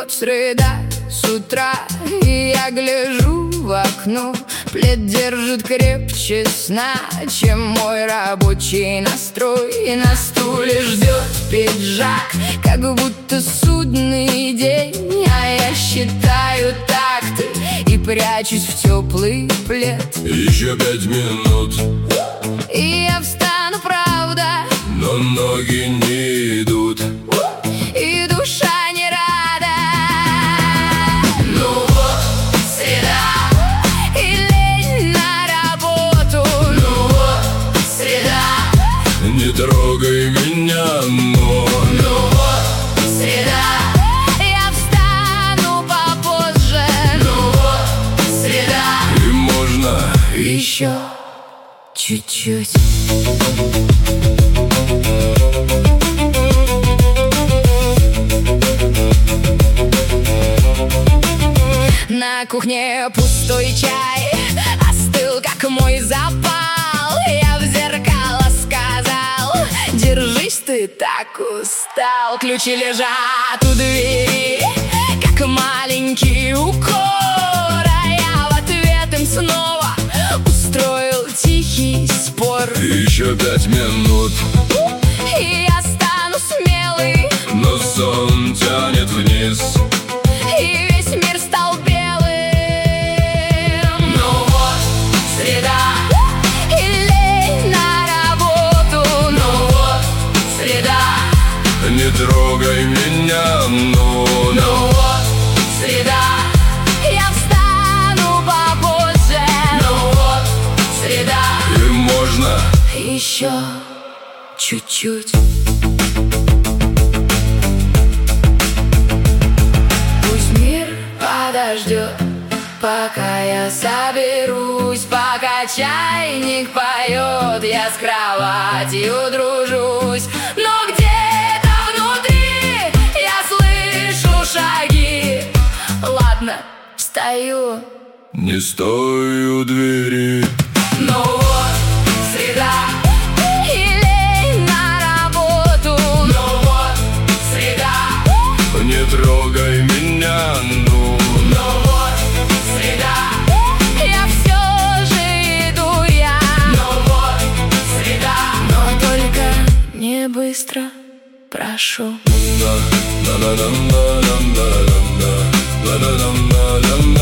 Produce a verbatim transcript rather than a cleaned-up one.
вот среда с утра, и я гляжу в окно. Плед держит крепче сна, чем мой рабочий настрой. И на стуле ждет пиджак, как будто судный день. А я считаю такты и прячусь в теплый плед. Еще пять минут, и я встану, правда, но ноги не идут, и душа не рада. Ну вот среда, и лень на работу. Ну вот среда, не трогай меня, но ну вот среда, я встану попозже. Ну вот среда, и можно еще чуть-чуть. На кухне пустой чай остыл, как мой запал. Я в зеркало сказал: держись, ты так устал. Ключи лежат у двери, как маленький укор. А я в ответ им снова устроил тихий спор. еще пять минут, И я стану смелый, но сон тянет вниз. и весь мир стал белым. Ну вот среда, и лень на работу. Ну вот среда, Не трогай меня, но ну вот среда, я встану попозже. Ну вот среда, и можно еще чуть-чуть. Пусть мир подождет, пока я соберусь, пока чайник поет, я с кроватью дружусь. Но где-то внутри я слышу шаги. Ладно, встаю. не стой у двери. Ну вот среда, и лень на работу. Ну вот среда, Не трогай меня, ну ну вот среда, я все же иду я. Ну вот среда, но только не быстро, прошу. на на на на на на на на на на на на